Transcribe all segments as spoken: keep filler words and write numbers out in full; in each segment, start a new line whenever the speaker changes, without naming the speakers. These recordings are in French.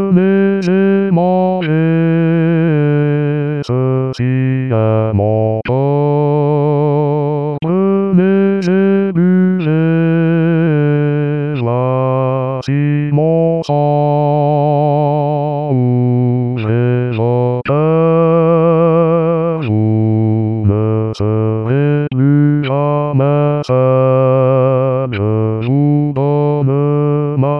Prenez et mangez, ceci est mon corps. Prenez et buvez, voici mon sang. Ouvrez vos cœurs, vous ne serez plus jamais seuls, je vous donne ma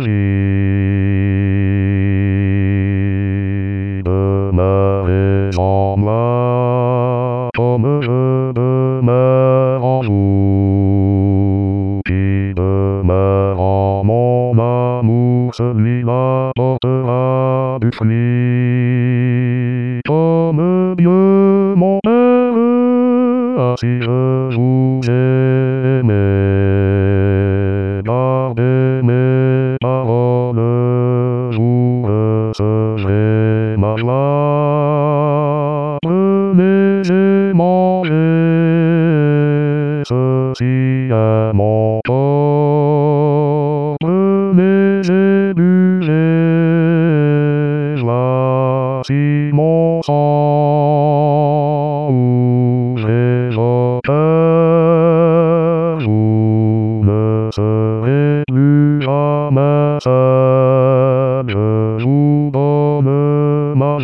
vie. Demeurez en moi, comme je demeure en vous. Qui demeure en mon amour, celui-là portera du fruit. Comme Dieu mon Père, ainsi je vous ai aimé. Gardez mes paroles, vous recevrez ma joie. Prenez et mangez, ceci est mon corps. Prenez et buvez, voici mon sang. Ouvrez vos cœurs, vous ne serez plus jamais seuls, je vous donne ma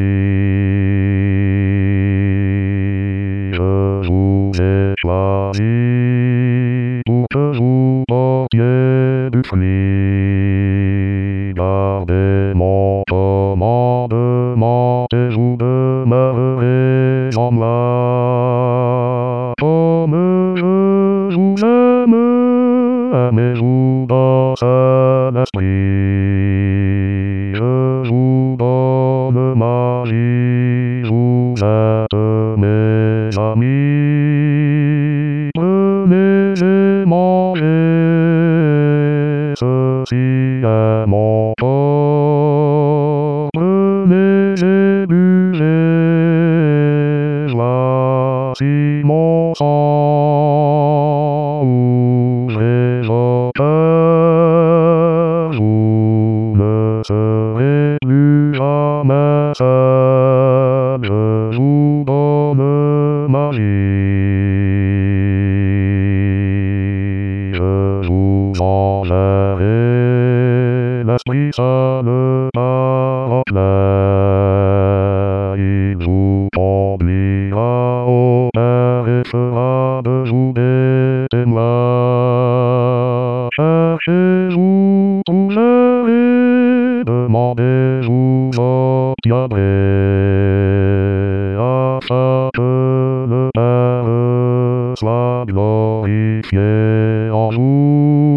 vie. Je vous ai choisi pour que vous portiez du fruit. Gardez mon commandement et vous demeurerez en moi. Comme je vous aime, aimez-vous dans cet esprit. Je vous donne ma vie, vous êtes mes amis. Prenez et mangez, ceci est mon corps. Prenez et buvez, voici mon sang. Ouvrez vos cœurs, vous ne serez plus jamais seuls, je vous donne ma vie. Je vous enverrai l'Esprit Saint, le Paraclet. Il vous conduira au Père et fera de vous des témoins. Cherchez-vous, trouverez, demandez-vous, obtiendrez, afin que le Père soit glorifié en vous.